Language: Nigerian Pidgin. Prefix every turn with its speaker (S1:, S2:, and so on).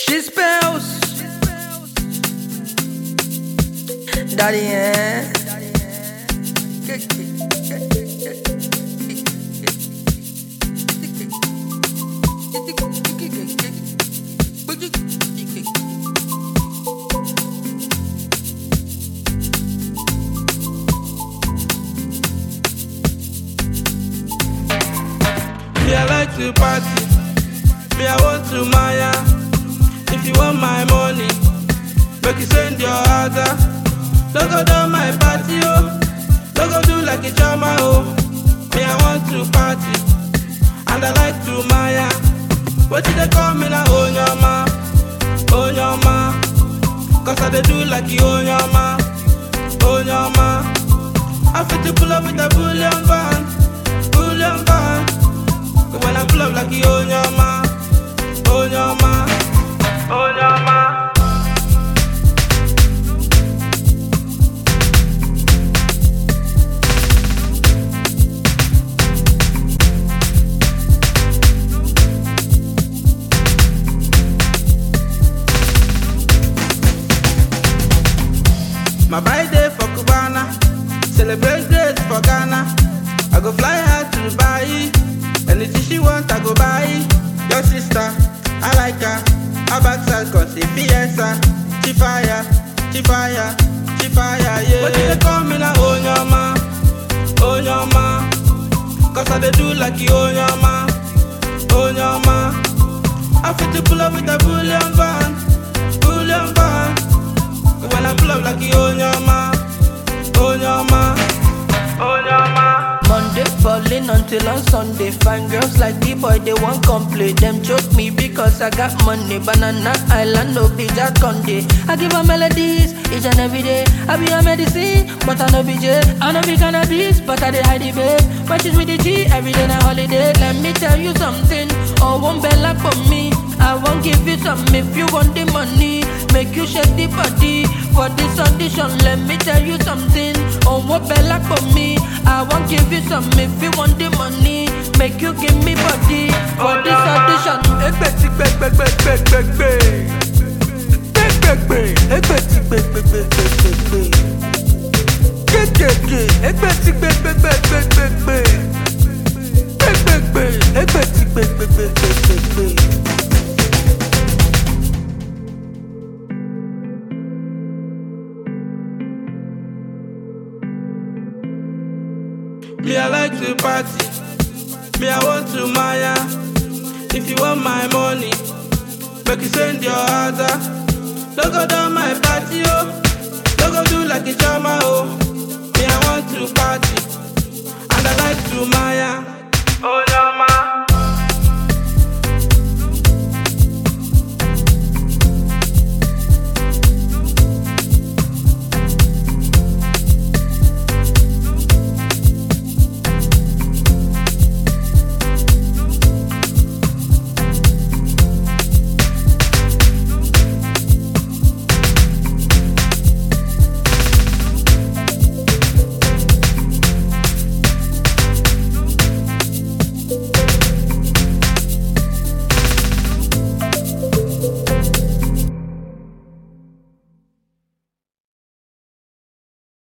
S1: She spells Daddy,
S2: Me, I like to party. Me, I want to Maya. If you want my money, make you send your order. Don't go down my party, oh. Don't go do like a drama, oh. Me, I want to party. And I like to Maya. What did they call me now? Onyama, Onyama. Cause I dey do like you, Onyama, Onyama. I fit to pull up with a bullion van, bullion van. When I pull up like you, Onyama, Onyama, Onyama. My birthday for Cubana, celebrate days for Ghana. I go fly her to Dubai. Anything she want, I go buy. Your sister, I like her. Her backside cause she fiesta. She fire, she fire, she fire, yeah. What did they call me now? Onyama, Onyama. Cause I dey do like you, Onyama, Onyama. I fit to pull up with a bullion van, bullion van. When I pull up like you, Onyama, Onyama, Onyama.
S1: Monday falling until on Sunday. Fine girls like the boy, they won't complain. Them choke me because I got money. Banana Island, no be Jack Conde. I give her melodies each and every day. I be a medicine, but I no be J. I no be cannabis, but I dey hide the babe. When she's with the G, every day na holiday. Let me tell you something, oh, one bella for me. I won't give you some if you want the money. Make you shake the body for this audition. Let me tell you something, oh, what bella for me. I won't give you some if you want the money. Make you give me body for this audition.
S2: Me, I like to party. Me, I want to Maya. If you want my money, make you send your order. Don't go down my party, oh. Don't go do like a drama, oh.